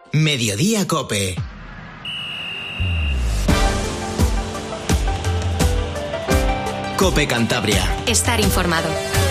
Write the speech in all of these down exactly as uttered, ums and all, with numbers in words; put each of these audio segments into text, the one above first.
Mediodía Cope. Cope Cantabria. Estar informado.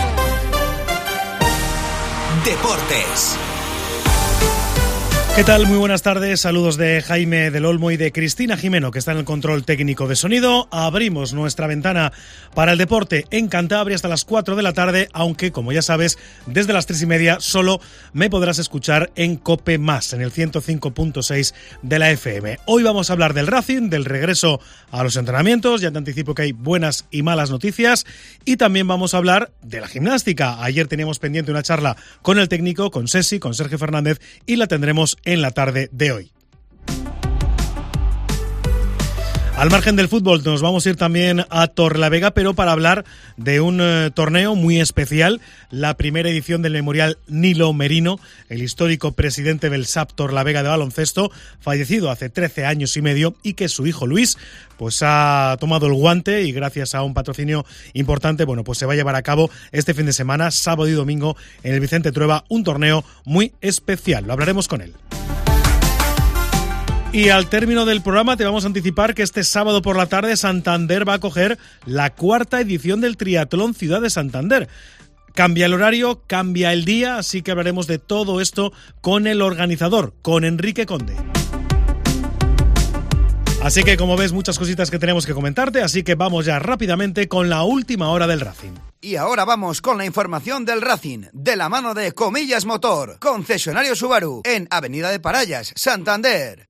Deportes. ¿Qué tal? Muy buenas tardes. Saludos de Jaime del Olmo y de Cristina Jimeno, que está en el control técnico de sonido. Abrimos nuestra ventana para el deporte en Cantabria hasta las cuatro de la tarde, aunque, como ya sabes, desde las tres y media solo me podrás escuchar en Cope Más, en el ciento cinco punto seis de la F M. Hoy vamos a hablar del Racing, del regreso a los entrenamientos. Ya te anticipo que hay buenas y malas noticias. Y también vamos a hablar de la gimnástica. Ayer teníamos pendiente una charla con el técnico, con Sesi, con Sergio Fernández, y la tendremos en la tarde de hoy. Al margen del fútbol nos vamos a ir también a Torrelavega, pero para hablar de un eh, torneo muy especial, la primera edición del Memorial Nilo Merino, el histórico presidente del S A P Torrelavega de baloncesto, fallecido hace trece años y medio, y que su hijo Luis pues ha tomado el guante y gracias a un patrocinio importante, bueno, pues se va a llevar a cabo este fin de semana, sábado y domingo, en el Vicente Trueba, un torneo muy especial. Lo hablaremos con él. Y al término del programa te vamos a anticipar que este sábado por la tarde Santander va a acoger la cuarta edición del Triatlón Ciudad de Santander. Cambia el horario, cambia el día, así que hablaremos de todo esto con el organizador, con Enrique Conde. Así que, como ves, muchas cositas que tenemos que comentarte, así que vamos ya rápidamente con la última hora del Racing. Y ahora vamos con la información del Racing, de la mano de Comillas Motor, concesionario Subaru, en Avenida de Parallas, Santander.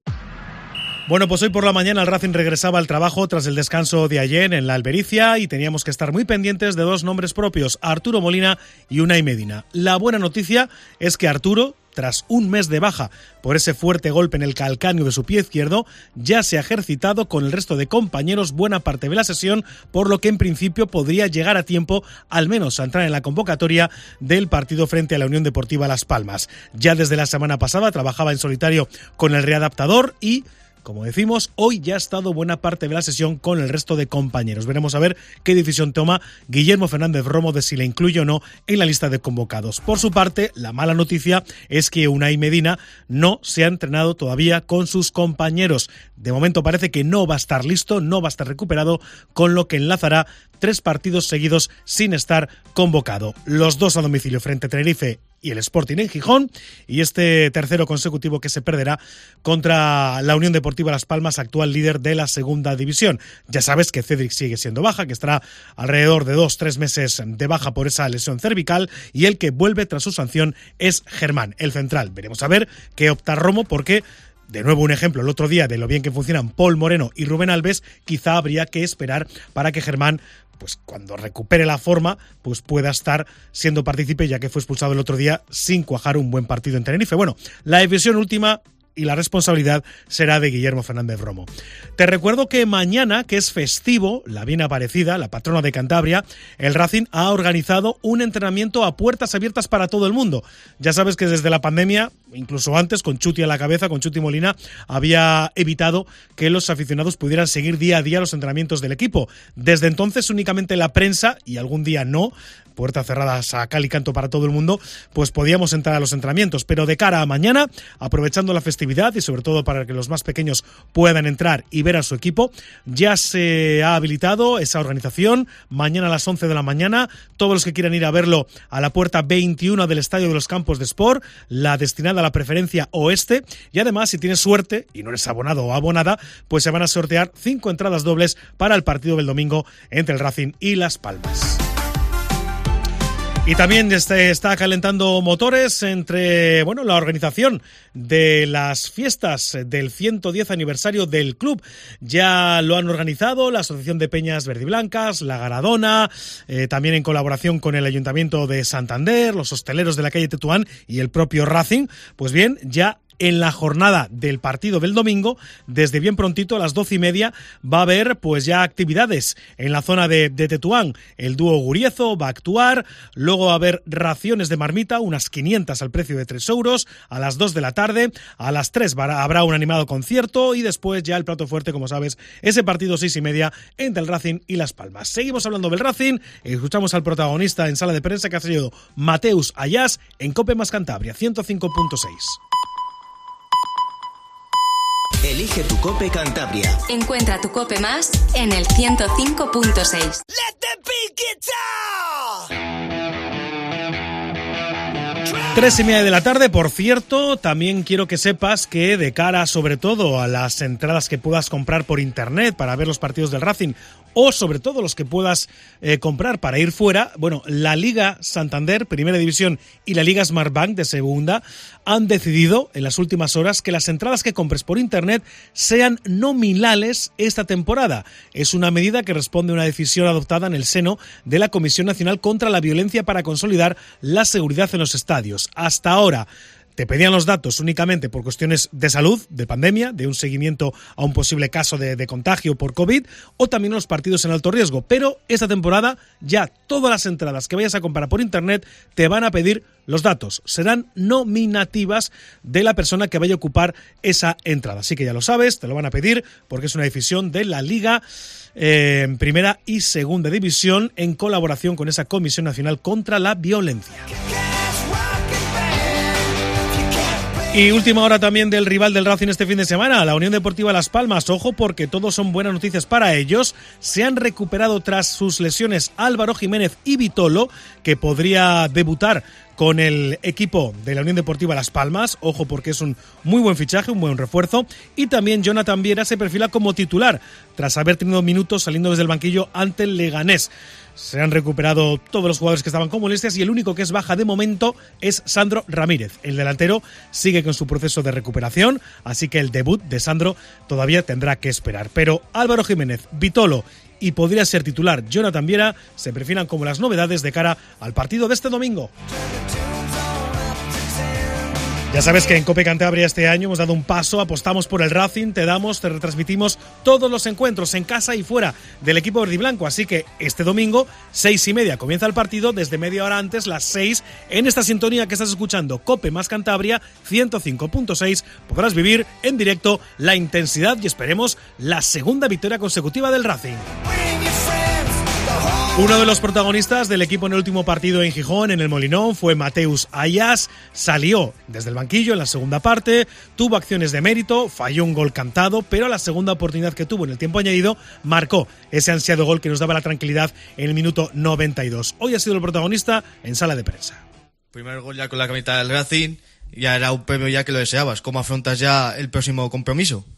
Bueno, pues hoy por la mañana el Racing regresaba al trabajo tras el descanso de ayer en la Albericia y teníamos que estar muy pendientes de dos nombres propios, Arturo Molina y Unai Medina. La buena noticia es que Arturo, tras un mes de baja por ese fuerte golpe en el calcáneo de su pie izquierdo, ya se ha ejercitado con el resto de compañeros buena parte de la sesión, por lo que en principio podría llegar a tiempo al menos a entrar en la convocatoria del partido frente a la Unión Deportiva Las Palmas. Ya desde la semana pasada trabajaba en solitario con el readaptador y, como decimos, hoy ya ha estado buena parte de la sesión con el resto de compañeros. Veremos a ver qué decisión toma Guillermo Fernández Romo de si le incluye o no en la lista de convocados. Por su parte, la mala noticia es que Unai Medina no se ha entrenado todavía con sus compañeros. De momento parece que no va a estar listo, no va a estar recuperado, con lo que enlazará tres partidos seguidos sin estar convocado. Los dos a domicilio frente a Tenerife y el Sporting en Gijón, y este tercero consecutivo que se perderá contra la Unión Deportiva Las Palmas, actual líder de la segunda división. Ya sabes que Cedric sigue siendo baja, que estará alrededor de dos, tres meses de baja por esa lesión cervical, y el que vuelve tras su sanción es Germán, el central. Veremos a ver qué opta Romo, porque de nuevo un ejemplo el otro día de lo bien que funcionan Paul Moreno y Rubén Alves, quizá habría que esperar para que Germán, pues cuando recupere la forma, pues pueda estar siendo partícipe, ya que fue expulsado el otro día sin cuajar un buen partido en Tenerife. Bueno, la decisión última y la responsabilidad será de Guillermo Fernández Romo. Te recuerdo que mañana, que es festivo, la bien aparecida, la patrona de Cantabria, el Racing ha organizado un entrenamiento a puertas abiertas para todo el mundo. Ya sabes que desde la pandemia, incluso antes, con Chuti a la cabeza, con Chuti Molina, había evitado que los aficionados pudieran seguir día a día los entrenamientos del equipo. Desde entonces únicamente la prensa, y algún día no, puertas cerradas a cal y canto para todo el mundo, pues podíamos entrar a los entrenamientos. Pero de cara a mañana, aprovechando la festividad y sobre todo para que los más pequeños puedan entrar y ver a su equipo, ya se ha habilitado esa organización. Mañana a las once de la mañana, todos los que quieran ir a verlo a la puerta veintiuno del Estadio de los Campos de Sport, la destinada a la preferencia oeste, y además, si tienes suerte y no eres abonado o abonada, pues se van a sortear cinco entradas dobles para el partido del domingo entre el Racing y Las Palmas. Y también este está calentando motores entre, bueno, la organización de las fiestas del ciento diez aniversario del club. Ya lo han organizado la Asociación de Peñas Verdiblancas, la Garadona, eh, también en colaboración con el Ayuntamiento de Santander, los hosteleros de la calle Tetuán y el propio Racing. Pues bien, ya en la jornada del partido del domingo, desde bien prontito a las doce y media, va a haber pues ya actividades en la zona de, de Tetuán. El dúo Guriezo va a actuar, luego va a haber raciones de marmita, unas quinientas al precio de tres euros, a las dos de la tarde, a las tres habrá un animado concierto y después ya el plato fuerte, como sabes, ese partido seis y media entre el Racing y Las Palmas. Seguimos hablando del Racing, escuchamos al protagonista en sala de prensa, que ha sido Mateus Ayas en Cope Más Cantabria, ciento cinco punto seis. Elige tu Cope Cantabria. Encuentra tu Cope más en el ciento cinco punto seis. Let the beat get down. Tres y media de la tarde, por cierto, también quiero que sepas que de cara sobre todo a las entradas que puedas comprar por internet para ver los partidos del Racing, o sobre todo los que puedas eh, comprar para ir fuera, bueno, la Liga Santander, Primera División, y la Liga Smartbank de Segunda han decidido en las últimas horas que las entradas que compres por internet sean nominales esta temporada. Es una medida que responde a una decisión adoptada en el seno de la Comisión Nacional contra la Violencia para consolidar la seguridad en los estadios. Hasta ahora te pedían los datos únicamente por cuestiones de salud, de pandemia, de un seguimiento a un posible caso de, de contagio por COVID, o también los partidos en alto riesgo. Pero esta temporada ya todas las entradas que vayas a comprar por internet te van a pedir los datos. Serán nominativas de la persona que vaya a ocupar esa entrada. Así que ya lo sabes, te lo van a pedir porque es una decisión de la Liga eh, en Primera y Segunda División en colaboración con esa Comisión Nacional contra la Violencia. Y última hora también del rival del Racing este fin de semana, la Unión Deportiva Las Palmas. Ojo, porque todos son buenas noticias para ellos. Se han recuperado tras sus lesiones Álvaro Jiménez y Vitolo, que podría debutar con el equipo de la Unión Deportiva Las Palmas. Ojo, porque es un muy buen fichaje, un buen refuerzo. Y también Jonathan Viera se perfila como titular, tras haber tenido minutos saliendo desde el banquillo ante el Leganés. Se han recuperado todos los jugadores que estaban con molestias y el único que es baja de momento es Sandro Ramírez. El delantero sigue con su proceso de recuperación, así que el debut de Sandro todavía tendrá que esperar. Pero Álvaro Jiménez, Vitolo y podría ser titular Jonathan Viera se perfilan como las novedades de cara al partido de este domingo. Ya sabes que en Cope Cantabria este año hemos dado un paso, apostamos por el Racing, te damos, te retransmitimos todos los encuentros en casa y fuera del equipo verdiblanco, así que este domingo, seis y media, comienza el partido, desde media hora antes, las seis, en esta sintonía que estás escuchando, Cope más Cantabria, ciento cinco punto seis, podrás vivir en directo la intensidad y esperemos la segunda victoria consecutiva del Racing. Uno de los protagonistas del equipo en el último partido en Gijón, en el Molinón, fue Mateus Ayas. Salió desde el banquillo en la segunda parte, tuvo acciones de mérito, falló un gol cantado, pero la segunda oportunidad que tuvo en el tiempo añadido marcó ese ansiado gol que nos daba la tranquilidad en el minuto noventa y dos. Hoy ha sido el protagonista en sala de prensa. Primer gol ya con la camiseta del Racing, ya era un premio ya que lo deseabas. ¿Cómo afrontas ya el próximo compromiso?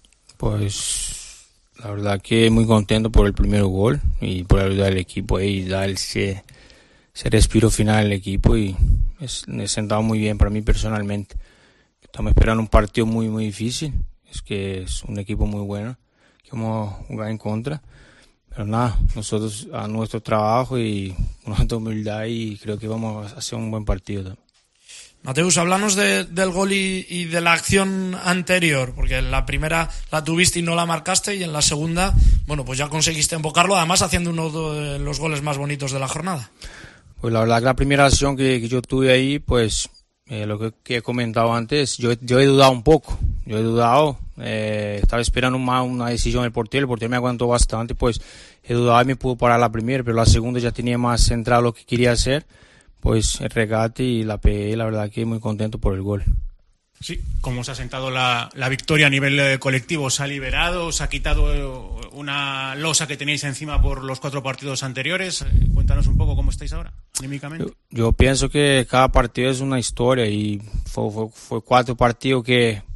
Pues la verdad que muy contento por el primer gol y por ayudar al equipo y dar ese, ese respiro final al equipo, y es, me he sentado muy bien para mí personalmente. Estamos esperando un partido muy muy difícil, es que es un equipo muy bueno que vamos a jugar en contra, pero nada, nosotros a nuestro trabajo y con nuestra humildad, y creo que vamos a hacer un buen partido también. Mateus, háblanos de, del gol y, y de la acción anterior, porque en la primera la tuviste y no la marcaste, y en la segunda, bueno, pues ya conseguiste embocarlo, además haciendo uno de los goles más bonitos de la jornada. Pues la verdad que la primera acción que, que yo tuve ahí, pues eh, lo que, que he comentado antes, yo, yo he dudado un poco, yo he dudado, eh, estaba esperando más una decisión del portero, el portero me aguantó bastante, pues he dudado y me pudo parar la primera, pero la segunda ya tenía más centrado lo que quería hacer. Pues el regate y la pegué, la verdad que muy contento por el gol. Sí, ¿cómo se ha sentado la, la victoria a nivel eh, colectivo? ¿Os ha liberado? ¿Os ha quitado eh, una losa que teníais encima por los cuatro partidos anteriores? Eh, cuéntanos un poco cómo estáis ahora, anímicamente. Yo, yo pienso que cada partido es una historia, y fue, fue, fue cuatro partidos que eh,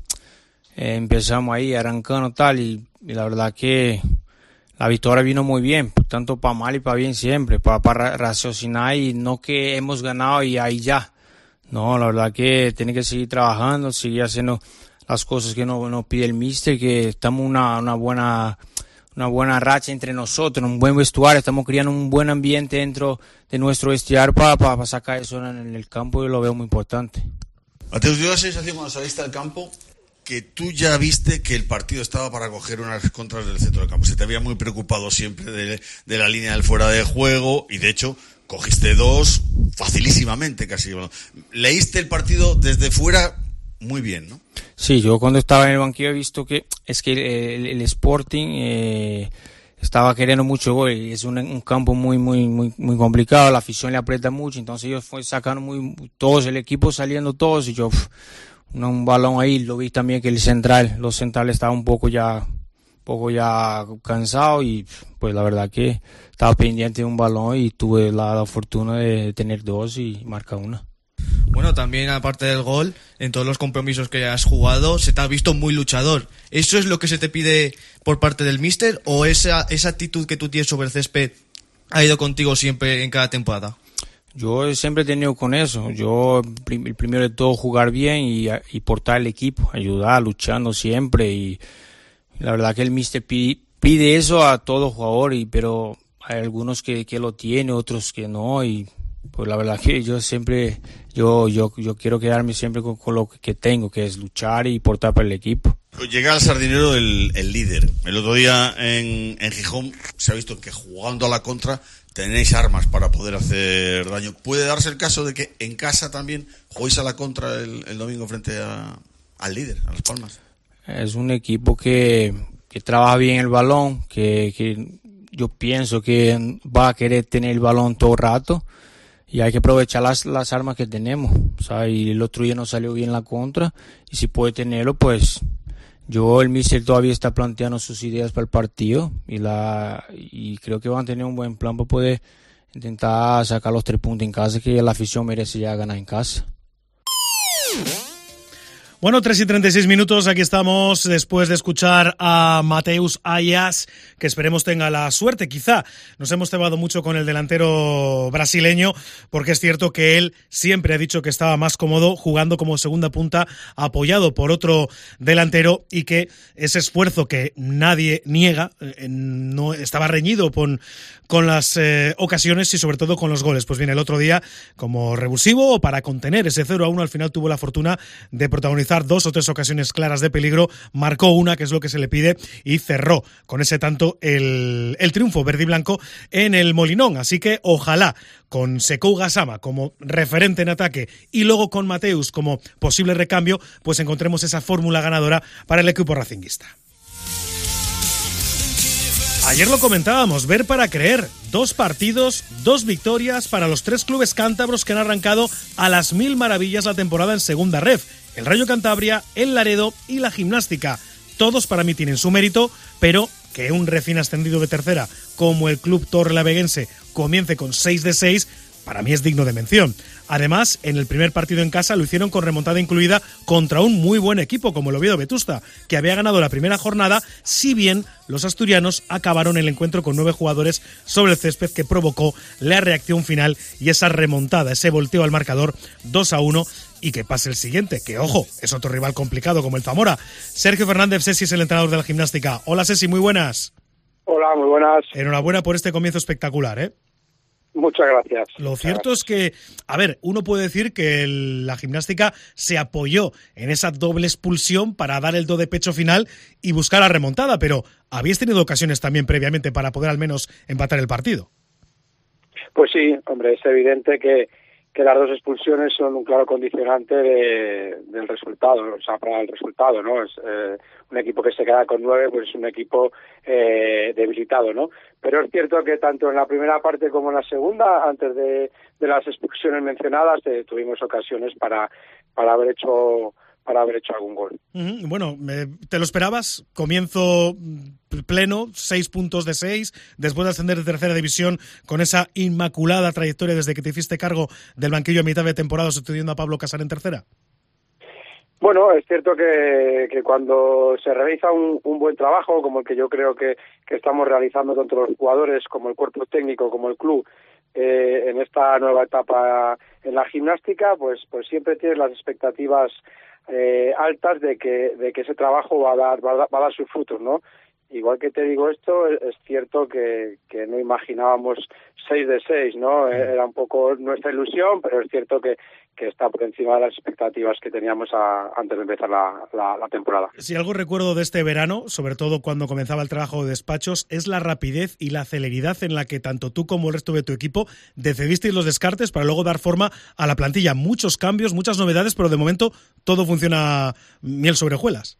empezamos ahí arrancando tal, y, y la verdad que la victoria vino muy bien, tanto para mal y para bien siempre, para, para raciocinar, y no que hemos ganado y ahí ya. No, la verdad que tiene que seguir trabajando, seguir haciendo las cosas que nos, nos pide el míster, que estamos una una buena una buena racha entre nosotros, un buen vestuario, estamos creando un buen ambiente dentro de nuestro vestiario para, para, para sacar eso en el campo, y lo veo muy importante. Mateus, dio la sensación cuando saliste al campo que tú ya viste que el partido estaba para coger unas contras del centro del campo. Se te había muy preocupado siempre de, de la línea del fuera de juego, y de hecho cogiste dos facilísimamente casi. Bueno, leíste el partido desde fuera muy bien, ¿no? Sí, yo cuando estaba en el banquillo he visto que es que el, el Sporting eh, estaba queriendo mucho gol, y es un, un campo muy muy muy muy complicado, la afición le aprieta mucho, entonces ellos fue sacando muy todos, el equipo saliendo todos, y yo pff, un, un balón ahí, lo vi también que el central, los centrales estaban un poco ya, un poco ya cansado y pues la verdad que estaba pendiente de un balón y tuve la, la fortuna de tener dos y marcar una. Bueno, también aparte del gol, en todos los compromisos que has jugado, se te ha visto muy luchador. ¿Eso es lo que se te pide por parte del míster o esa, esa actitud que tú tienes sobre el césped ha ido contigo siempre en cada temporada? Yo siempre he tenido con eso. Yo, el primero de todo, jugar bien y, y portar el equipo, ayudar, luchando siempre. Y la verdad que el míster pide, pide eso a todo jugador, y, pero hay algunos que, que lo tienen, otros que no. Y pues la verdad que yo siempre, yo, yo, yo quiero quedarme siempre con, con lo que tengo, que es luchar y portar para el equipo. Llega al Sardinero el, el líder. El otro día en, en Gijón se ha visto que jugando a la contra tenéis armas para poder hacer daño. ¿Puede darse el caso de que en casa también juguéis a la contra el, el domingo frente a, al líder, a Las Palmas? Es un equipo que, que trabaja bien el balón, que, que yo pienso que va a querer tener el balón todo el rato y hay que aprovechar las, las armas que tenemos. O sea, y el otro día no salió bien la contra y si puede tenerlo, pues yo, el míster todavía está planteando sus ideas para el partido y la y creo que van a tener un buen plan para poder intentar sacar los tres puntos en casa, que la afición merece ya ganar en casa. Bueno, tres y treinta y seis minutos, aquí estamos después de escuchar a Mateus Ayas, que esperemos tenga la suerte. Quizá nos hemos cebado mucho con el delantero brasileño, porque es cierto que él siempre ha dicho que estaba más cómodo jugando como segunda punta, apoyado por otro delantero, y que ese esfuerzo que nadie niega, eh, no estaba reñido con, con las eh, ocasiones y sobre todo con los goles. Pues bien, el otro día, como revulsivo o para contener ese cero a uno, al final tuvo la fortuna de protagonizar dos o tres ocasiones claras de peligro, marcó una, que es lo que se le pide, y cerró con ese tanto el, el triunfo verde y blanco en el Molinón. Así que ojalá con Sekou Gassama como referente en ataque y luego con Mateus como posible recambio, pues encontremos esa fórmula ganadora para el equipo racinguista. Ayer lo comentábamos, ver para creer. Dos partidos, dos victorias para los tres clubes cántabros que han arrancado a las mil maravillas la temporada en Segunda Ref. El Rayo Cantabria, el Laredo y la Gimnástica. Todos para mí tienen su mérito, pero que un recién ascendido de tercera como el club torrelavieguense comience con seis de seis, para mí es digno de mención. Además, en el primer partido en casa lo hicieron con remontada incluida contra un muy buen equipo como el Oviedo Vetusta, que había ganado la primera jornada, si bien los asturianos acabaron el encuentro con nueve jugadores sobre el césped, que provocó la reacción final y esa remontada, ese volteo al marcador dos a uno, y que pase el siguiente, que ojo, es otro rival complicado como el Zamora. Sergio Fernández Sesi es el entrenador de la Gimnástica. Hola Sesi, muy buenas. Hola, muy buenas. Enhorabuena por este comienzo espectacular, ¿eh? Muchas gracias. Lo cierto es que, a ver, uno puede decir que el, la Gimnástica se apoyó en esa doble expulsión para dar el do de pecho final y buscar la remontada, pero habéis tenido ocasiones también previamente para poder al menos empatar el partido. Pues sí, hombre, es evidente que, que las dos expulsiones son un claro condicionante de, del resultado, o sea, para el resultado, ¿no? Es eh, un equipo que se queda con nueve, pues es un equipo eh, debilitado, ¿no? Pero es cierto que tanto en la primera parte como en la segunda, antes de, de las expulsiones mencionadas, eh, tuvimos ocasiones para, para haber hecho para haber hecho algún gol. Uh-huh. Bueno, eh, ¿te lo esperabas? Comienzo pleno, seis puntos de seis, después de ascender de tercera división con esa inmaculada trayectoria desde que te hiciste cargo del banquillo a mitad de temporada sustituyendo a Pablo Casar en tercera. Bueno, es cierto que, que cuando se realiza un, un buen trabajo, como el que yo creo que, que estamos realizando tanto los jugadores como el cuerpo técnico, como el club, eh, en esta nueva etapa en la Gimnástica, pues, pues siempre tienes las expectativas Eh, altas de que de que ese trabajo va a dar va a dar, va a dar sus frutos, ¿no? Igual que te digo esto, es cierto que, que no imaginábamos seis de seis, ¿no? Era un poco nuestra ilusión, pero es cierto que, que está por encima de las expectativas que teníamos a, antes de empezar la, la, la temporada. Si algo recuerdo de este verano, sobre todo cuando comenzaba el trabajo de despachos, es la rapidez y la celeridad en la que tanto tú como el resto de tu equipo decidisteis los descartes para luego dar forma a la plantilla. Muchos cambios, muchas novedades, pero de momento todo funciona miel sobre hojuelas.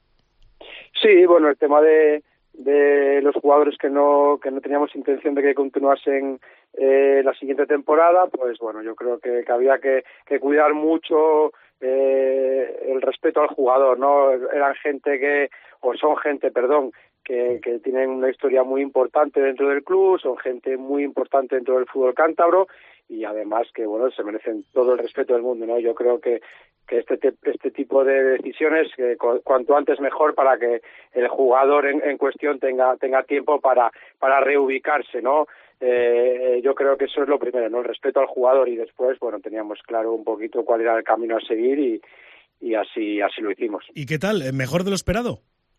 Sí, bueno, el tema de de los jugadores que no que no teníamos intención de que continuasen eh, la siguiente temporada, pues bueno, yo creo que, que había que, que cuidar mucho eh, el respeto al jugador, ¿no? Eran gente que, o son gente, perdón, que, que tienen una historia muy importante dentro del club, son gente muy importante dentro del fútbol cántabro y además que, bueno, se merecen todo el respeto del mundo, ¿no? Yo creo que, que este este tipo de decisiones, que cuanto antes mejor para que el jugador en, en cuestión tenga tenga tiempo para para reubicarse, ¿no? Eh, yo creo que eso es lo primero, ¿no? El respeto al jugador y después, bueno, teníamos claro un poquito cuál era el camino a seguir y, y así así lo hicimos. ¿Y qué tal? ¿Mejor de lo esperado?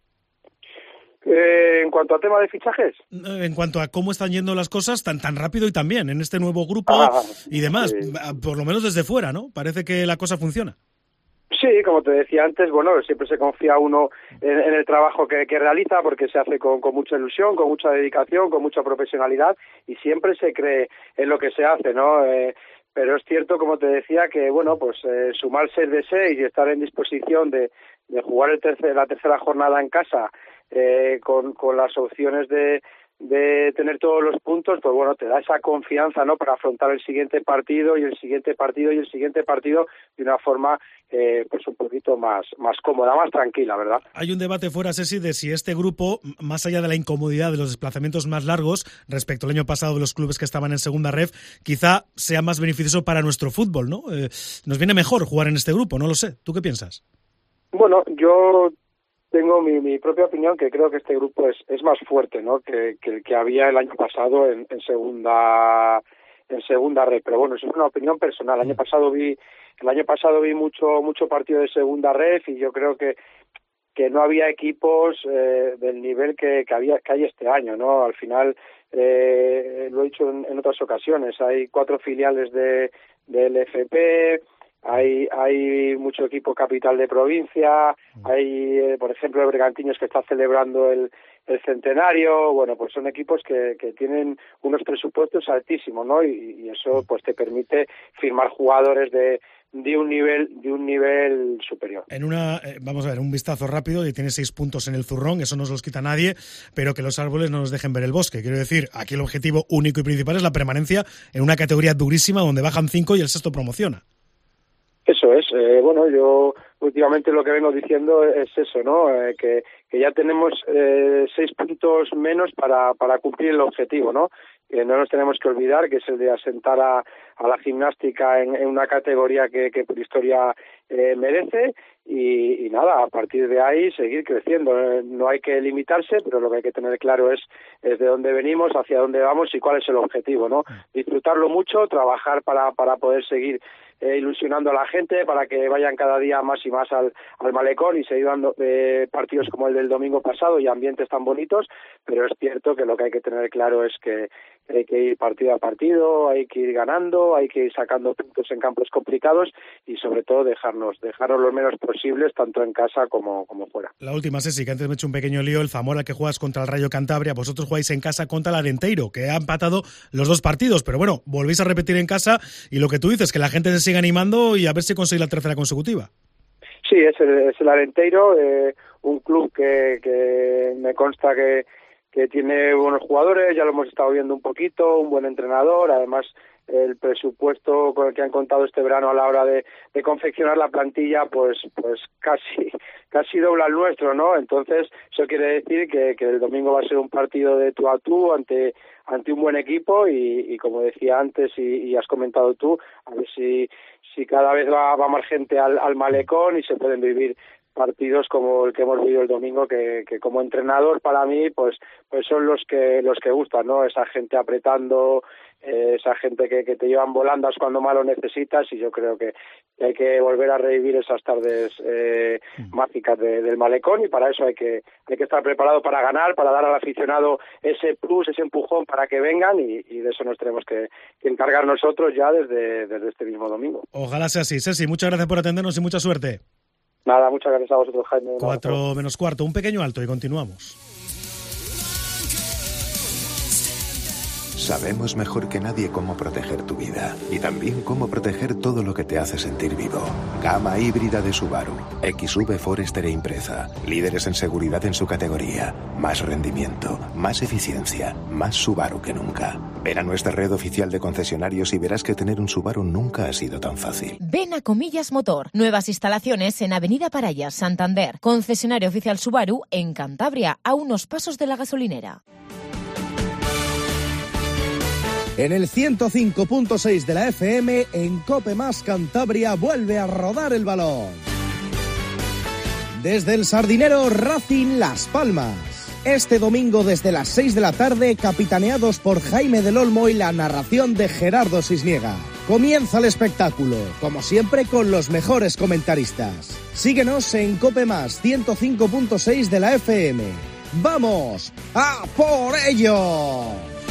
Eh, en cuanto a tema de fichajes. En cuanto a cómo están yendo las cosas tan tan rápido y tan bien en este nuevo grupo ah, y demás, sí. Por lo menos desde fuera, ¿no? Parece que la cosa funciona. Sí, como te decía antes, bueno, siempre se confía uno en, en el trabajo que, que realiza porque se hace con, con mucha ilusión, con mucha dedicación, con mucha profesionalidad y siempre se cree en lo que se hace, ¿no? Eh, pero es cierto, como te decía, que, bueno, pues eh, sumar seis de seis y estar en disposición de, de jugar el tercer, la tercera jornada en casa eh, con, con las opciones de de tener todos los puntos, pues bueno, te da esa confianza, ¿no?, para afrontar el siguiente partido y el siguiente partido y el siguiente partido de una forma eh, pues un poquito más más cómoda, más tranquila, ¿verdad? Hay un debate fuera, Ceci, de si este grupo, más allá de la incomodidad de los desplazamientos más largos respecto al año pasado de los clubes que estaban en segunda ref, quizá sea más beneficioso para nuestro fútbol, ¿no? Eh, nos viene mejor jugar en este grupo, no lo sé. ¿Tú qué piensas? Bueno, yo tengo mi, mi propia opinión, que creo que este grupo es, es más fuerte, ¿no?, que, que el que había el año pasado en, en segunda en segunda red, pero bueno, eso es una opinión personal. El año pasado vi el año pasado vi mucho mucho partido de segunda red y yo creo que que no había equipos eh, del nivel que, que había que hay este año, ¿no? Al final eh, lo he dicho en, en otras ocasiones, hay cuatro filiales de del F P. Hay hay mucho equipo capital de provincia, hay, eh, por ejemplo, el Bergantiños que está celebrando el, el centenario. Bueno, pues son equipos que, que tienen unos presupuestos altísimos, ¿no? Y, y eso pues te permite firmar jugadores de de un nivel de un nivel superior. En una eh, vamos a ver, un vistazo rápido, y tiene seis puntos en el zurrón, eso no se los quita nadie, pero que los árboles no nos dejen ver el bosque. Quiero decir, aquí el objetivo único y principal es la permanencia en una categoría durísima donde bajan cinco y el sexto promociona. Eso es, eh, bueno, yo últimamente lo que vengo diciendo es eso, ¿no? Eh, que, que ya tenemos eh, seis puntos menos para, para cumplir el objetivo, ¿no? Que no nos tenemos que olvidar que es el de asentar a, a la gimnástica en, en una categoría que, que por historia eh, merece y, y nada, a partir de ahí seguir creciendo. Eh, no hay que limitarse, pero lo que hay que tener claro es, es de dónde venimos, hacia dónde vamos y cuál es el objetivo, ¿no? Disfrutarlo mucho, trabajar para, para poder seguir Eh, ilusionando a la gente para que vayan cada día más y más al, al malecón y seguir dando eh, partidos como el del domingo pasado y ambientes tan bonitos, pero es cierto que lo que hay que tener claro es que hay que ir partido a partido, hay que ir ganando, hay que ir sacando puntos en campos complicados y sobre todo dejarnos dejarnos lo menos posibles tanto en casa como, como fuera. La última, Ceci, que antes me he hecho un pequeño lío, el Zamora que juegas contra el Rayo Cantabria, vosotros jugáis en casa contra el Arenteiro, que ha empatado los dos partidos, pero bueno, volvéis a repetir en casa y lo que tú dices, que la gente se siga animando y a ver si consigue la tercera consecutiva. Sí, es el, es el Arenteiro, eh, un club que, que me consta que, que tiene buenos jugadores, ya lo hemos estado viendo un poquito, un buen entrenador, además el presupuesto con el que han contado este verano a la hora de, de confeccionar la plantilla, pues pues casi casi dobla el nuestro, ¿no? Entonces, eso quiere decir que, que el domingo va a ser un partido de tú a tú ante ante un buen equipo y, y como decía antes y, y has comentado tú, a ver si si cada vez va, va más gente al, al malecón y se pueden vivir partidos como el que hemos vivido el domingo, que, que como entrenador para mí pues pues son los que los que gustan, ¿no? Esa gente apretando, eh, esa gente que, que te llevan volandas cuando más lo necesitas, y yo creo que hay que volver a revivir esas tardes eh, mágicas de, del malecón, y para eso hay que hay que estar preparado para ganar, para dar al aficionado ese plus, ese empujón para que vengan, y, y de eso nos tenemos que, que encargar nosotros ya desde, desde este mismo domingo. Ojalá sea así. Ceci, muchas gracias por atendernos y mucha suerte. Nada, muchas gracias a vosotros, Jaime. Cuatro menos cuarto, un pequeño alto y continuamos. Sabemos mejor que nadie cómo proteger tu vida y también cómo proteger todo lo que te hace sentir vivo. Gama híbrida de Subaru, X V, Forester e Impreza. Líderes en seguridad en su categoría. Más rendimiento, más eficiencia, más Subaru que nunca. Ven a nuestra red oficial de concesionarios y verás que tener un Subaru nunca ha sido tan fácil. Ven a Comillas Motor. Nuevas instalaciones en Avenida Parayas, Santander. Concesionario oficial Subaru en Cantabria, a unos pasos de la gasolinera. En el ciento cinco punto seis de la F M, en Cope Más Cantabria, vuelve a rodar el balón. Desde el Sardinero Racing Las Palmas. Este domingo desde las seis de la tarde, capitaneados por Jaime del Olmo y la narración de Gerardo Cisniega. Comienza el espectáculo, como siempre con los mejores comentaristas. Síguenos en Cope Más ciento cinco punto seis de la F M. ¡Vamos a por ello!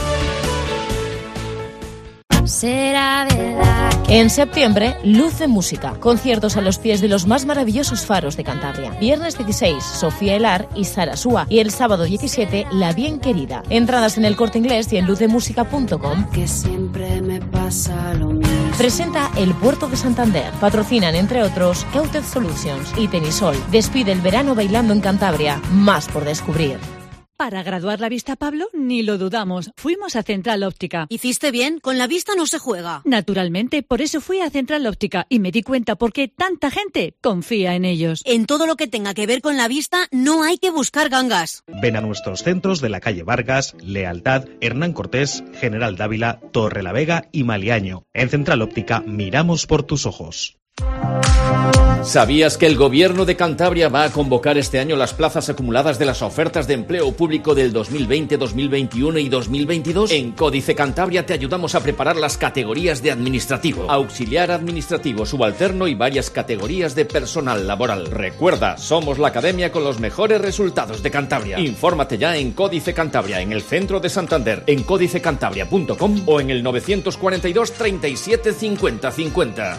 Será verdad. En septiembre, Luce Música. Conciertos a los pies de los más maravillosos faros de Cantabria. Viernes dieciséis, Sofía Elar y Sara Súa. Y el sábado diecisiete, La Bien Querida. Entradas en el Corte Inglés y en luce música punto com. Que siempre me pasa lo mismo. Presenta el Puerto de Santander. Patrocinan, entre otros, Cauted Solutions y Tenisol. Despide el verano bailando en Cantabria. Más por descubrir. Para graduar la vista, Pablo, ni lo dudamos. Fuimos a Central Óptica. ¿Hiciste bien? Con la vista no se juega. Naturalmente, por eso fui a Central Óptica y me di cuenta por qué tanta gente confía en ellos. En todo lo que tenga que ver con la vista, no hay que buscar gangas. Ven a nuestros centros de la calle Vargas, Lealtad, Hernán Cortés, General Dávila, Torrelavega y Maliaño. En Central Óptica miramos por tus ojos. ¿Sabías que el Gobierno de Cantabria va a convocar este año las plazas acumuladas de las ofertas de empleo público del dos mil veinte, dos mil veintiuno y dos mil veintidós? En Códice Cantabria te ayudamos a preparar las categorías de administrativo, auxiliar administrativo, subalterno y varias categorías de personal laboral. Recuerda, somos la academia con los mejores resultados de Cantabria. Infórmate ya en Códice Cantabria, en el centro de Santander, en códice cantabria punto com o en el novecientos cuarenta y dos, treinta y siete, cincuenta, cincuenta.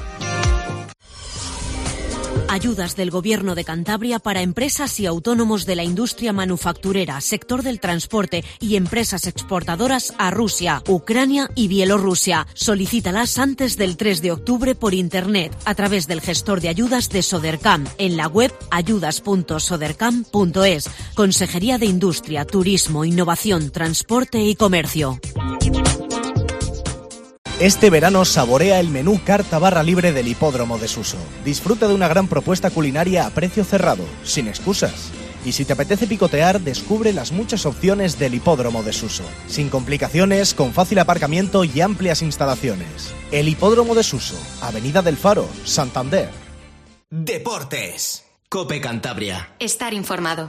Ayudas del Gobierno de Cantabria para empresas y autónomos de la industria manufacturera, sector del transporte y empresas exportadoras a Rusia, Ucrania y Bielorrusia. Solicítalas antes del tres de octubre por internet a través del gestor de ayudas de Sodercam en la web ayudas punto sodercam punto es. Consejería de Industria, Turismo, Innovación, Transporte y Comercio. Este verano saborea el menú carta barra libre del Hipódromo de Suso. Disfruta de una gran propuesta culinaria a precio cerrado, sin excusas. Y si te apetece picotear, descubre las muchas opciones del Hipódromo de Suso. Sin complicaciones, con fácil aparcamiento y amplias instalaciones. El Hipódromo de Suso, Avenida del Faro, Santander. Deportes. Cope Cantabria. Estar informado.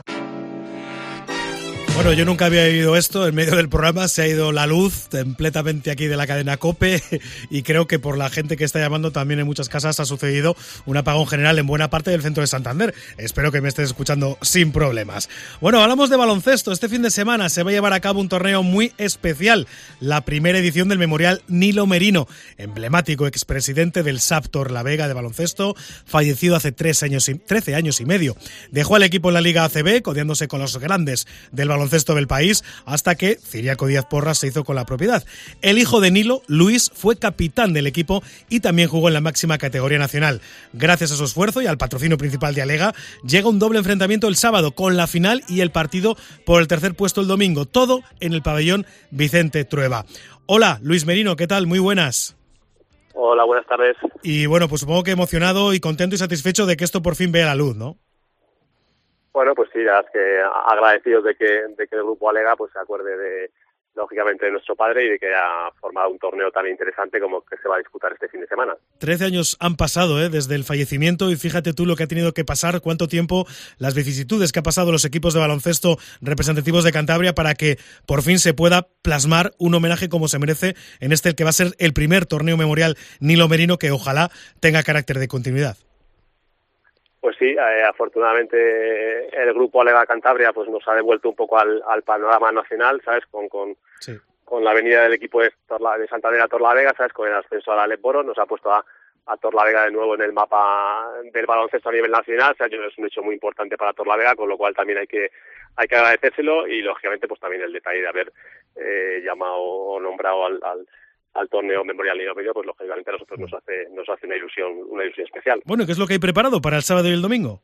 Bueno, yo nunca había vivido esto. En medio del programa se ha ido la luz completamente aquí de la cadena COPE y creo que por la gente que está llamando también en muchas casas ha sucedido un apagón general en buena parte del centro de Santander. Espero que me estés escuchando sin problemas. Bueno, hablamos de baloncesto. Este fin de semana se va a llevar a cabo un torneo muy especial, la primera edición del Memorial Nilo Merino, emblemático expresidente del S A P Torlavega de baloncesto, fallecido hace tres años y, trece años y medio. Dejó al equipo en la Liga A C B, codeándose con los grandes del baloncesto baloncesto del país, hasta que Ciriaco Díaz Porras se hizo con la propiedad. El hijo de Nilo, Luis, fue capitán del equipo y también jugó en la máxima categoría nacional. Gracias a su esfuerzo y al patrocinio principal de Alega, llega un doble enfrentamiento el sábado, con la final y el partido por el tercer puesto el domingo, todo en el pabellón Vicente Trueba. Hola, Luis Merino, ¿qué tal? Muy buenas. Hola, buenas tardes. Y bueno, pues supongo que emocionado y contento y satisfecho de que esto por fin vea la luz, ¿no? Bueno, pues sí, ya es que agradecidos de que, de que el Grupo Alega pues se acuerde de, lógicamente, de nuestro padre y de que haya formado un torneo tan interesante como que se va a disputar este fin de semana. Trece años han pasado ¿eh? desde el fallecimiento y fíjate tú lo que ha tenido que pasar, cuánto tiempo, las vicisitudes que ha pasado los equipos de baloncesto representativos de Cantabria para que por fin se pueda plasmar un homenaje como se merece en este el que va a ser el primer torneo memorial Nilo Merino que ojalá tenga carácter de continuidad. Pues sí, eh, afortunadamente el Grupo Alega Cantabria pues nos ha devuelto un poco al, al panorama nacional, ¿sabes? Con con, sí. con la venida del equipo de, Torla, de Santander a Torlavega, ¿sabes? Con el ascenso a la Leporo, nos ha puesto a, a Torlavega de nuevo en el mapa del baloncesto a nivel nacional, o sea, es un hecho muy importante para Torlavega, con lo cual también hay que hay que agradecérselo y lógicamente pues también el detalle de haber eh, llamado o nombrado al, al, al torneo Memorial Nilo Meri, pues lógicamente a nosotros nos hace, nos hace una ilusión, una ilusión especial. Bueno, ¿qué es lo que hay preparado para el sábado y el domingo?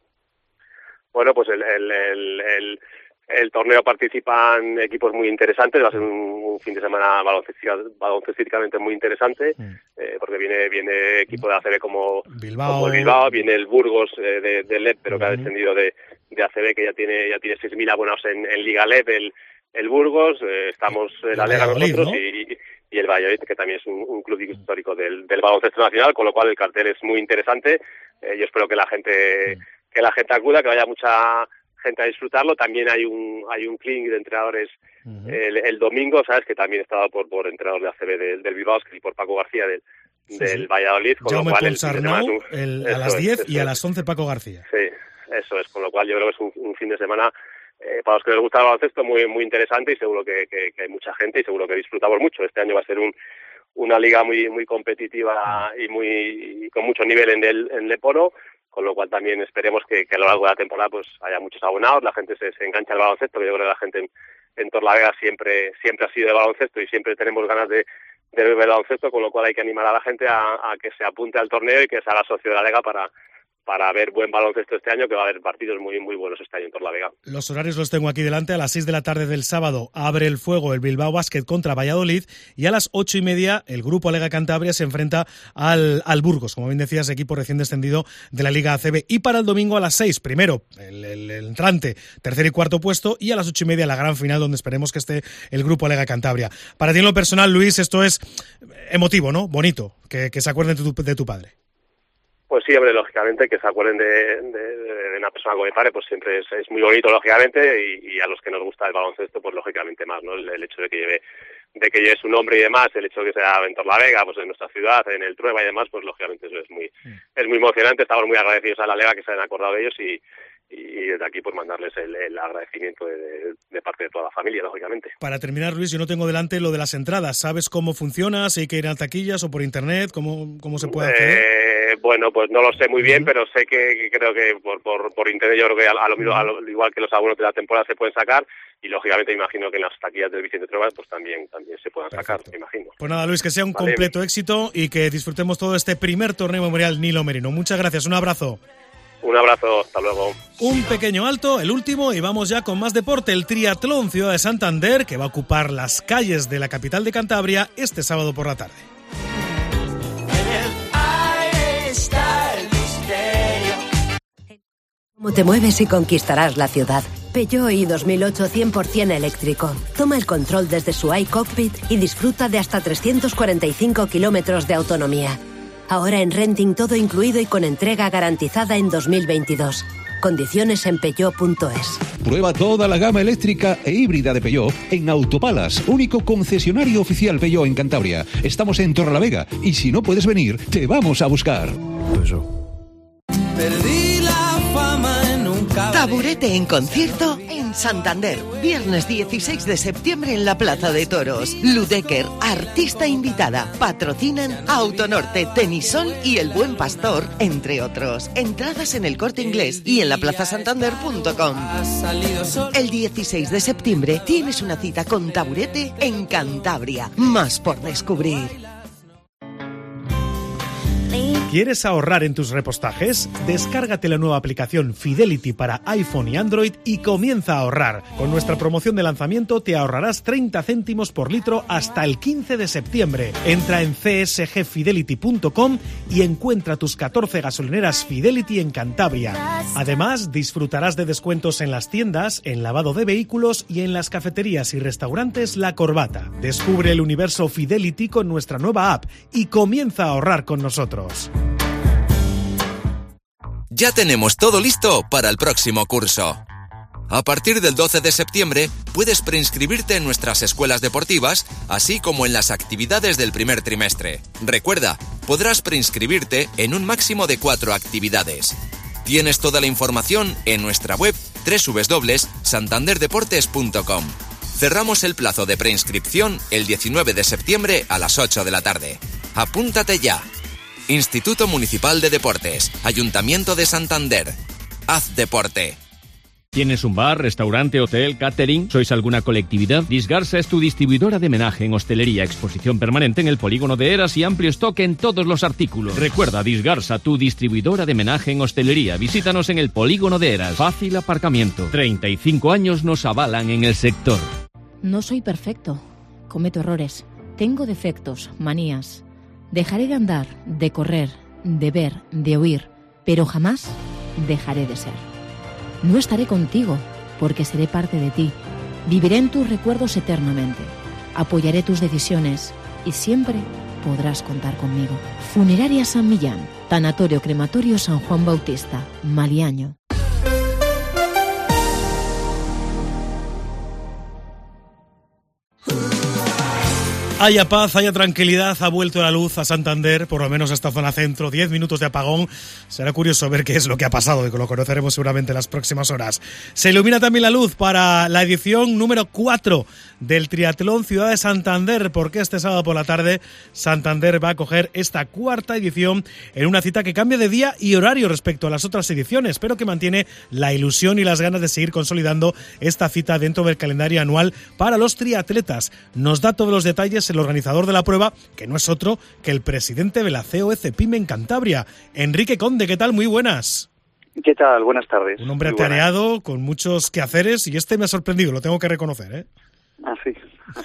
Bueno, pues el, el, el, el, el torneo participan equipos muy interesantes, va a ser un, un fin de semana baloncestísticamente muy interesante, mm. eh, porque viene viene equipo de A C B como Bilbao, como el Bilbao, viene el Burgos eh, de, de L E P, pero que mm. ha descendido de, de A C B, que ya tiene ya tiene seis mil abonados en, en Liga L E P, el, el Burgos, eh, estamos en la Liga nosotros, ¿no? y, y el Valladolid, que también es un, un club histórico del, del baloncesto nacional, con lo cual el cartel es muy interesante. Eh, yo espero que la gente... Mm. que la gente acuda, que vaya mucha gente a disfrutarlo. También hay un hay un clinic de entrenadores uh-huh. el, el domingo, ¿sabes? Que también está dado por, por entrenadores de A C B del, del Bilbao, y por Paco García del, sí, del sí. Valladolid. Con Jaume lo cual Ponsarnau, el, el, a las diez y a las once Paco García. Sí, eso es. Con lo cual yo creo que es un, un fin de semana eh, para los que les gusta el baloncesto muy muy interesante, y seguro que, que, que hay mucha gente y seguro que disfrutamos mucho. Este año va a ser un una liga muy muy competitiva y muy y con mucho nivel en el en Leporo, con lo cual también esperemos que, que a lo largo de la temporada pues haya muchos abonados, la gente se, se engancha al baloncesto, que yo creo que la gente en, en Torlavega siempre siempre ha sido de baloncesto y siempre tenemos ganas de, de ver baloncesto, con lo cual hay que animar a la gente a, a que se apunte al torneo y que se haga socio de la Lega para para ver buen baloncesto este año, que va a haber partidos muy muy buenos este año en Torlavega. Los horarios los tengo aquí delante. A las seis de la tarde del sábado abre el fuego el Bilbao Basket contra Valladolid, y a las ocho y media el grupo Lega Cantabria se enfrenta al, al Burgos, como bien decías, equipo recién descendido de la Liga A C B. Y para el domingo a las seis, primero el, el, el entrante, tercer y cuarto puesto, y a las ocho y media la gran final, donde esperemos que esté el grupo Lega Cantabria. Para ti en lo personal, Luis, esto es emotivo, ¿no? Bonito, que, que se acuerden de tu, de tu padre. Pues sí, hombre, lógicamente que se acuerden de, de, de una persona como mi padre, pues siempre es, es muy bonito, lógicamente, y, y a los que nos gusta el baloncesto, pues lógicamente más, ¿no? El, el hecho de que lleve de que lleve su nombre y demás, el hecho de que sea en Torlavega, pues en nuestra ciudad, en el Trueba y demás, pues lógicamente eso es muy mm. es muy emocionante. Estamos muy agradecidos a la Lega que se hayan acordado de ellos, y y desde aquí pues mandarles el, el agradecimiento de, de, de parte de toda la familia, lógicamente. Para terminar, Luis, yo no tengo delante lo de las entradas. ¿Sabes cómo funciona? ¿Si hay que ir a taquillas o por internet? ¿Cómo, cómo se puede acceder? Eh, bueno, pues no lo sé muy bien, uh-huh. pero sé que, que creo que por, por, por internet yo creo que a, a, lo, uh-huh. a lo igual que los abonos de la temporada se pueden sacar, y lógicamente imagino que en las taquillas del Vicente Trueba pues también, también se puedan Perfecto. sacar, me imagino. Pues nada, Luis, que sea un vale. completo éxito y que disfrutemos todo este primer torneo Memorial Nilo Merino. Muchas gracias, un abrazo. Un abrazo, hasta luego. Un pequeño alto, el último, y vamos ya con más deporte. El triatlón Ciudad de Santander, que va a ocupar las calles de la capital de Cantabria este sábado por la tarde. ¿Cómo te mueves y conquistarás la ciudad? Peugeot i dos mil ocho cien por ciento eléctrico. Toma el control desde su iCockpit y disfruta de hasta trescientos cuarenta y cinco kilómetros de autonomía. Ahora en renting todo incluido y con entrega garantizada en dos mil veintidós. Condiciones en peugeot punto es. Prueba toda la gama eléctrica e híbrida de Peugeot en Autopalas, único concesionario oficial Peugeot en Cantabria. Estamos en Torrelavega y si no puedes venir, te vamos a buscar. Peugeot. Perdí la fama en un cabaret. Taburete en concierto en Santander. Viernes dieciséis de septiembre en la Plaza de Toros. Ludecker, artista invitada. Patrocinan Autonorte, Tenisol y El Buen Pastor, entre otros. Entradas en El Corte Inglés y en la plaza santander punto com. El dieciséis de septiembre tienes una cita con Taburete en Cantabria. Más por descubrir. ¿Quieres ahorrar en tus repostajes? Descárgate la nueva aplicación Fidelity para iPhone y Android y comienza a ahorrar. Con nuestra promoción de lanzamiento te ahorrarás treinta céntimos por litro hasta el quince de septiembre. Entra en c s g fidelity punto com y encuentra tus catorce gasolineras Fidelity en Cantabria. Además, disfrutarás de descuentos en las tiendas, en lavado de vehículos y en las cafeterías y restaurantes La Corbata. Descubre el universo Fidelity con nuestra nueva app y comienza a ahorrar con nosotros. Ya tenemos todo listo para el próximo curso. A partir del doce de septiembre puedes preinscribirte en nuestras escuelas deportivas, así como en las actividades del primer trimestre. Recuerda, podrás preinscribirte en un máximo de cuatro actividades. Tienes toda la información en nuestra web doble u doble u doble u punto santander deportes punto com. Cerramos el plazo de preinscripción el diecinueve de septiembre a las ocho de la tarde. ¡Apúntate ya! Instituto Municipal de Deportes, Ayuntamiento de Santander. Haz deporte. ¿Tienes un bar, restaurante, hotel, catering? ¿Sois alguna colectividad? Disgarsa es tu distribuidora de menaje en hostelería, exposición permanente en el polígono de Eras y amplio stock en todos los artículos. Recuerda, Disgarsa, tu distribuidora de menaje en hostelería. Visítanos en el polígono de Eras. Fácil aparcamiento. treinta y cinco años nos avalan en el sector. No soy perfecto. Cometo errores. Tengo defectos, manías. Dejaré de andar, de correr, de ver, de oír, pero jamás dejaré de ser. No estaré contigo, porque seré parte de ti. Viviré en tus recuerdos eternamente. Apoyaré tus decisiones y siempre podrás contar conmigo. Funeraria San Millán, Tanatorio Crematorio San Juan Bautista, Maliaño. Haya paz, haya tranquilidad, ha vuelto la luz a Santander, por lo menos a esta zona centro, diez minutos de apagón. Será curioso ver qué es lo que ha pasado, que lo conoceremos seguramente en las próximas horas. Se ilumina también la luz para la edición número cuatro del Triatlón Ciudad de Santander, porque este sábado por la tarde Santander va a coger esta cuarta edición en una cita que cambia de día y horario respecto a las otras ediciones, pero que mantiene la ilusión y las ganas de seguir consolidando esta cita dentro del calendario anual para los triatletas. Nos da todos los detalles el organizador de la prueba, que no es otro que el presidente de la C O E Cepime en Cantabria, Enrique Conde. ¿Qué tal? Muy buenas. ¿Qué tal? Buenas tardes. Un hombre atareado, con muchos quehaceres, y este me ha sorprendido, lo tengo que reconocer, ¿eh? Ah, sí.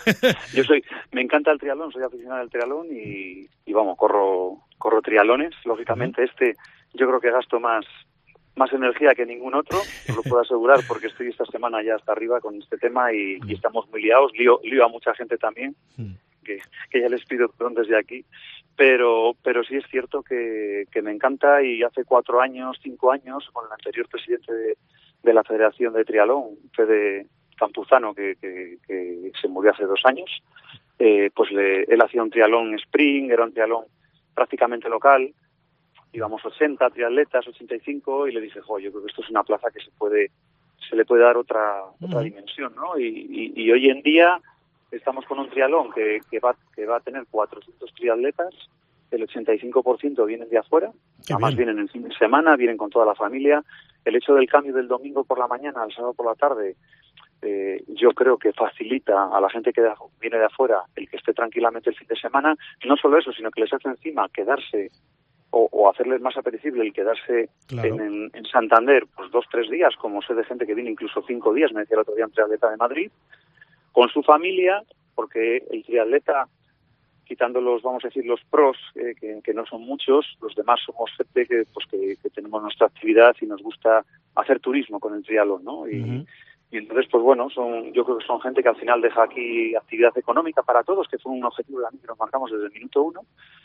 Yo soy, me encanta el triatlón, soy aficionado al triatlón y, y vamos, corro, corro triatlones. Lógicamente, este, yo creo que gasto más, más energía que ningún otro, os lo puedo asegurar, porque estoy esta semana ya hasta arriba con este tema y, y estamos muy liados, lío, lío a mucha gente también. Que, que ya les pido perdón desde aquí, pero pero sí es cierto que, que me encanta, y hace cuatro años, cinco años, con el anterior presidente de, de la Federación de Triatlón, Fede Campuzano, que, que, que se murió hace dos años, eh, pues le, él hacía un triatlón sprint, era un triatlón prácticamente local, íbamos ochenta triatletas, ochenta y cinco, y le dije, jo, yo creo que esto es una plaza que se puede se le puede dar otra, otra dimensión, ¿no? Y, y, y hoy en día estamos con un triatlón que, que, va, que va a tener cuatrocientos triatletas, el ochenta y cinco por ciento vienen de afuera, Qué además bien. Vienen en fin de semana, vienen con toda la familia. El hecho del cambio del domingo por la mañana al sábado por la tarde, eh, yo creo que facilita a la gente que de, viene de afuera el que esté tranquilamente el fin de semana. No solo eso, sino que les hace encima quedarse o, o hacerles más apetecible el quedarse claro. en, en, en Santander pues dos, tres días, como sé de gente que viene incluso cinco días, me decía el otro día un triatleta de Madrid, con su familia, porque el triatleta, quitando los, vamos a decir, los pros, eh, que, que no son muchos, los demás somos gente que, pues que, que tenemos nuestra actividad y nos gusta hacer turismo con el triatlón, ¿no? Y, uh-huh. y entonces, pues bueno, son, yo creo que son gente que al final deja aquí actividad económica para todos, que fue un objetivo también que nos marcamos desde el minuto uno,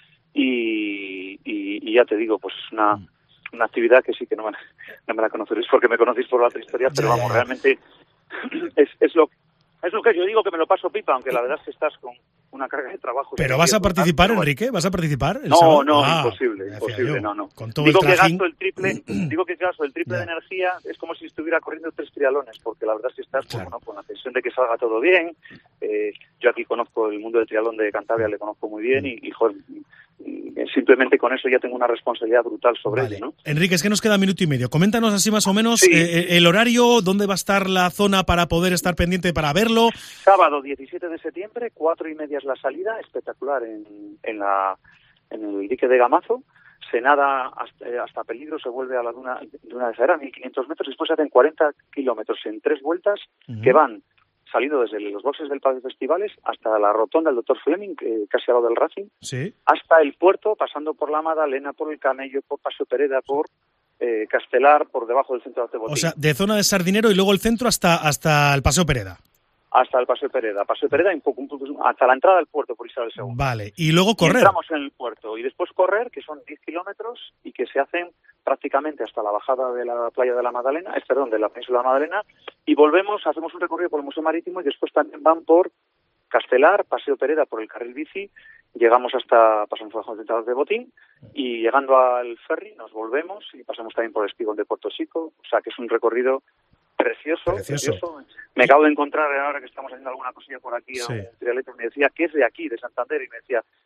y, y, y ya te digo, pues es una, uh-huh. una actividad que sí que no me, no me la conoceréis porque me conocéis por la otra historia, pero vamos, realmente es, es lo Es lo que yo digo, que me lo paso pipa, aunque la verdad es que estás con una carga de trabajo. ¿Pero vas a participar, Enrique? ¿Vas a participar? El no, sábado? no, ah, imposible, imposible, no, no. Con todo digo el que trajín... gasto el triple, digo que gasto el triple de energía, es como si estuviera corriendo tres triatlones, porque la verdad es que estás claro. pues, bueno, con la tensión de que salga todo bien. Eh, yo aquí conozco el mundo del triatlón de Cantabria, le conozco muy bien, y, y joder, simplemente con eso ya tengo una responsabilidad brutal sobre vale. ello, ¿no? Enrique, es que nos queda minuto y medio. Coméntanos así más o menos sí. eh, el horario, dónde va a estar la zona para poder estar pendiente para verlo. Sábado diecisiete de septiembre, cuatro y media es la salida, espectacular en, en, la, en el dique de Gamazo. Se nada hasta, hasta peligro, se vuelve a la duna, duna de Zaera, mil quinientos metros, después se hacen cuarenta kilómetros en tres vueltas uh-huh. que van salido desde los boxes del Palacio de Festivales hasta la rotonda del doctor Fleming, eh, casi al lado del Racing, ¿Sí? hasta el puerto, pasando por la Madalena, por el Camello, por Paseo Pereda, por eh, Castelar, por debajo del centro de Cebotín. O sea, de zona de Sardinero y luego el centro hasta hasta el Paseo Pereda. Hasta el Paseo Pereda. Paseo Pereda y un poco, un poco, hasta la entrada del puerto por Isabel segundo. Vale, y luego correr. Y entramos en el puerto y después correr, que son diez kilómetros y que se hacen prácticamente hasta la bajada de la playa de la Madalena, es perdón, de la península de la Madalena, y volvemos, hacemos un recorrido por el Museo Marítimo y después también van por Castelar, Paseo Pereda por el carril bici, llegamos hasta, pasamos por el centro de Botín y llegando al ferry nos volvemos y pasamos también por el espigón de Puerto Chico, o sea que es un recorrido precioso, precioso. precioso. Me acabo de encontrar ahora que estamos haciendo alguna cosilla por aquí sí. a un triatleta, me decía que es de aquí, de Santander, y me decía,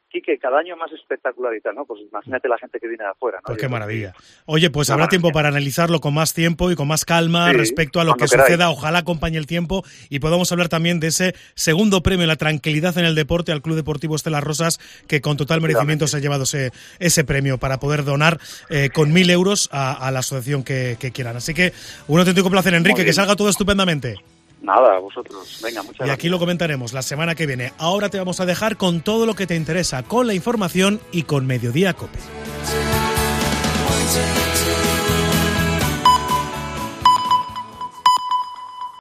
Quique, cada año más espectacular y tal, ¿no? Pues imagínate la gente que viene de afuera, ¿no? Pues Yo qué creo maravilla. que- Oye, pues Una habrá maravilla. tiempo para analizarlo con más tiempo y con más calma Sí, respecto a lo cuando que queráis. suceda. Ojalá acompañe el tiempo y podamos hablar también de ese segundo premio, la tranquilidad en el deporte, al Club Deportivo Estelas Rosas, que con total merecimiento se ha llevado ese, ese premio para poder donar eh, con mil euros a, a la asociación que, que quieran. Así que un auténtico placer, Enrique, que salga todo estupendamente. Nada, a vosotros. Venga, muchas Y gracias. aquí lo comentaremos la semana que viene. Ahora te vamos a dejar con todo lo que te interesa, con la información y con Mediodía COPE.